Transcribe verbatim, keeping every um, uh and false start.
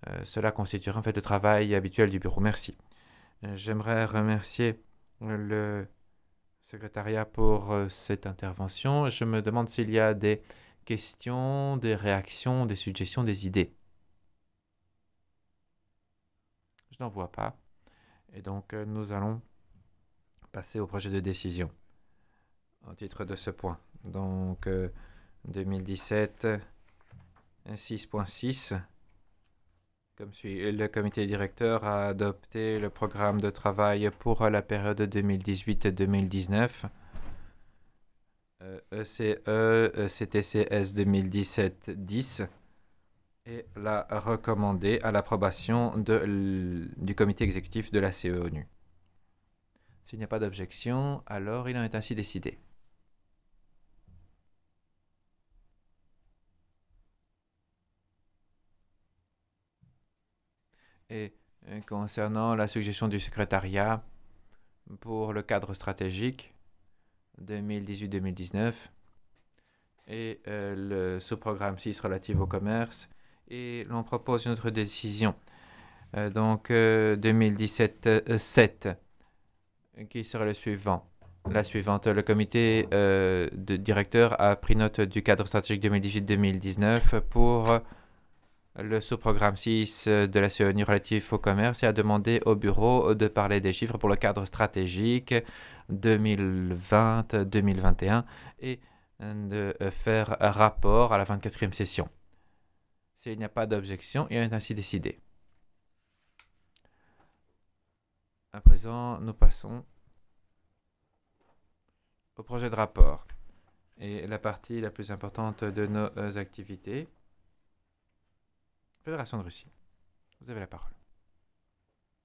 Euh, cela constituera en fait le travail habituel du bureau. Merci. Euh, J'aimerais remercier le secrétariat pour euh, cette intervention. Je me demande s'il y a des questions, des réactions, des suggestions, des idées. Je n'en vois pas. Et donc, euh, nous allons passer au projet de décision au titre de ce point. Donc, euh, deux mille dix-sept, six point six. Comme suit, le comité directeur a adopté le programme de travail pour la période deux mille dix-huit deux mille dix-neuf. E C E, E C T C S deux mille dix-sept dix et l'a recommandé à l'approbation du comité exécutif de la C E O N U. S'il n'y a pas d'objection, alors il en est ainsi décidé. Et euh, concernant la suggestion du secrétariat pour le cadre stratégique deux mille dix-huit deux mille dix-neuf et euh, le sous-programme six relatif au commerce, et l'on propose une autre décision. Euh, donc euh, deux mille dix-sept sept, qui sera le suivant. La suivante, le comité euh, de directeur a pris note du cadre stratégique deux mille dix-huit deux mille dix-neuf pour le sous-programme six de la C E O N U relatif au commerce et a demandé au bureau de parler des chiffres pour le cadre stratégique deux mille vingt deux mille vingt et un et de faire un rapport à la vingt-quatrième session. S'il n'y a pas d'objection, il est ainsi décidé. À présent, nous passons au projet de rapport. Et la partie la plus importante de nos activités, Fédération de Russie. Vous avez la parole.